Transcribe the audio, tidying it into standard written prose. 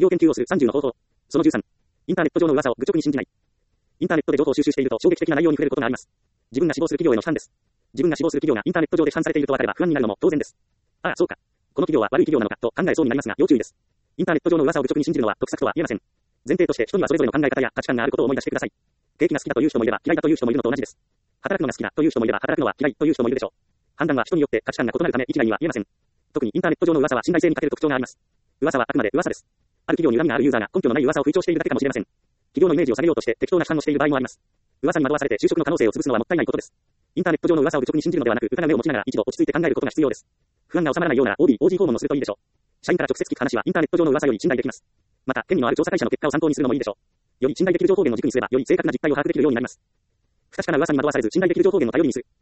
業研究をする30の方法。その13。インターネット上の噂を愚直に信じない。インターネットで情報を収集していると衝撃的な内容に触れることがあります。自分が志望する企業への批判です。自分が志望する企業がインターネット上で批判されていると分かれば不安になるのも当然です。ああ、そうか。この企業は悪い企業なのかと考えそうになりますが、要注意です。インターネット上の噂を愚直に信じるのは得策とは言えません。前提として人にはそれぞれの考え方や価値観があることを思い出してください。景気が好きだという人もいれば嫌いだという人もいるのと同じです。働くのが好きだという人もいれば働くのは嫌いという人もいるでしょう。判断は人によって価値観が異なるため一概には言えません。特にインターネット上の噂は信頼性に欠ける特徴があります。噂はあくまで噂です。ある企業に恨みがあるユーザーが根拠のない噂を吹聴しているだけかもしれません。企業のイメージを下げようとして適当な批判をしている場合もあります。噂に惑わされて就職の可能性を潰すのはもったいないことです。インターネット上の噂を愚直に信じるのではなく、疑う目を持ちながら一度落ち着いて考えることが必要です。不安が収まらないような OB、OG 訪問をするといいでしょう。社員から直接聞く話はインターネット上の噂より信頼できます。また、権威のある調査会社の結果を参考にするのもいいでしょう。より信頼できる情報源を軸にすれば、より正確な実態を把握できるようになります。不確かな噂に惑わされず信頼できる情報源を頼りにする。